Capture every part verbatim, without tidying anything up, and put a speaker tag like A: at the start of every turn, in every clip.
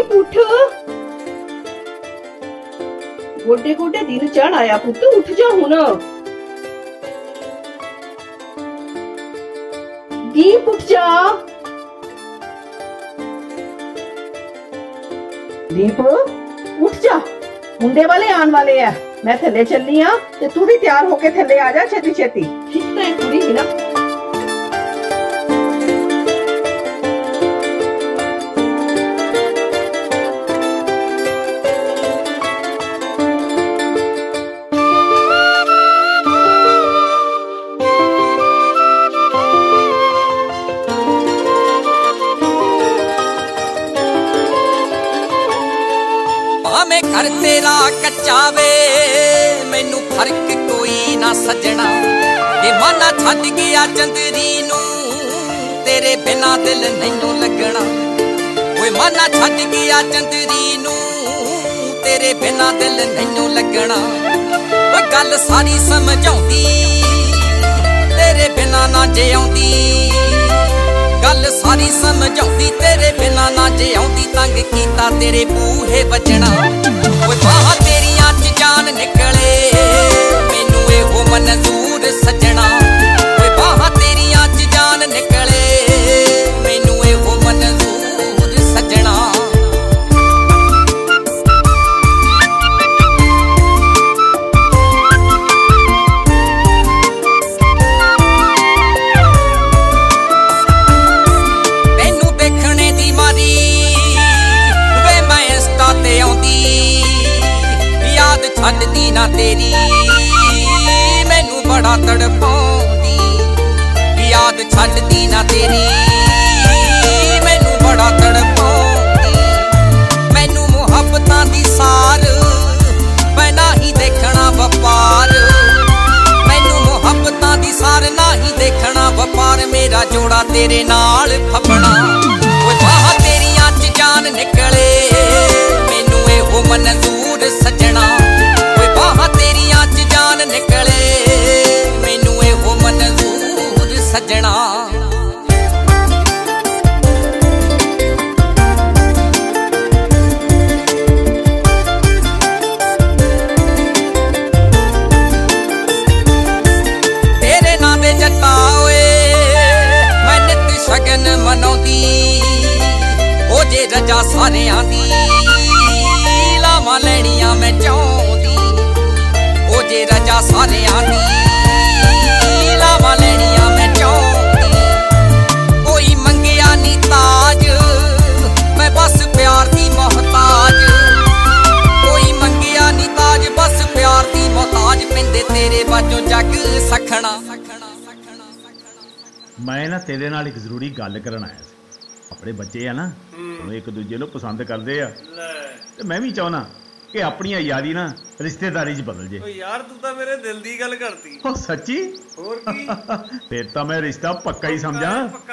A: ਦੀਪ ਉੱਠ, ਗੋਡੇ ਗੋਡੇ ਦਿਨ ਚੜ ਆਇਆ ਪੁੱਤ, ਉੱਠ ਜਾ ਹੁਣ। ਦੀਪ ਉੱਠ ਜਾ। ਦੀਪ ਉੱਠ ਜਾ, ਮੁੰਡੇ ਵਾਲੇ ਆਉਣ ਵਾਲੇ ਆ। मैं थले चलनी आ ते तू भी तैयार होके थले आ जा छेती छेती। ठीक तो है कुड़ी ही ना।
B: भावें घर तेरा कच्चा वे मैनू फर्क कोई ना सजना, ये माना छड्ड गया चंदरी नू तेरे बिना दिल नैनू लगना। ओए माना छड्ड गया चंदरी नू तेरे बिना दिल नैनू लगना। ओए गल सारी समझाउंदी तेरे बिना ना जिउंदी, गल सारी समझाउंदी तेरे बिना ना जिउंदी। तंग कीता तेरे बूहे बजना, ओए बाहां तेरियां च जान निकले मैनू एहो मंजूर सजना। ओए बाहां तेरियां च जान निकले मैनू एहो मंजूर सजना। तैनू देखने दी मारी वे मैं इंस्टा ते आउंदी, याद छड्डदी ना तेरी मैनू बड़ा तड़पाउंदी। याद छड्डदी ना तेरी मैनू बड़ा तड़पाउंदी। मैनू मुहब्बतां दी सार मैं ना ही देखना वपार, मैनू मुहब्बतां दी सार ना ही देखना वपार। मेरा जोड़ा तेरे नाल फपना, ओए बाहां तेरियां च जान निकले मैनू एहो मंजूर सजना। ओए बाहां तेरियां च जान निकले मैनू एहो मंजूर सजना। तेरे नां दे जट्टा ओए मैं नित शगन मनाउंदी, ओ जे रजा सारियां दी लावां लैणियां मैं चाहुंदी। ओ जे रजा सारियां दी लावां लैणियां मैं चाहुंदी। कोई मंगिया नी ताज मैं बस प्यार दी मोहताज, कोई मंगिया नी ताज बस प्यार दी मोहताज। पिंदे तेरे बाजों जग सखना।
C: मैं ना तेरे नाल एक जरूरी गल करन आया सी। अपने बच्चे आ ना वो एक दूजे नूं पसंद करदे आ ते मैं भी चाहना कि अपनी यारी ना रिश्तेदारी च बदल जे।
D: यार तू तो मेरे दिल दी गल करती।
C: ओ सच्ची?
D: और की?
C: फिर तो मैं रिश्ता पक्का ही समझा।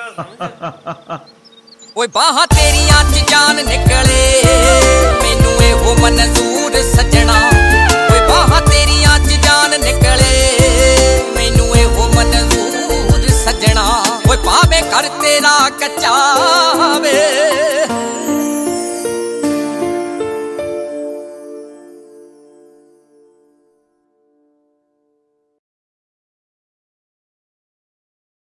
B: ओए बाहां तेरियां च जान निकले मैनू एहो मंजूर सजना। ओए बाहां तेरियां च जान निकले मैनू एहो मंजूर सजना। ओए भावें घर तेरा कच्चा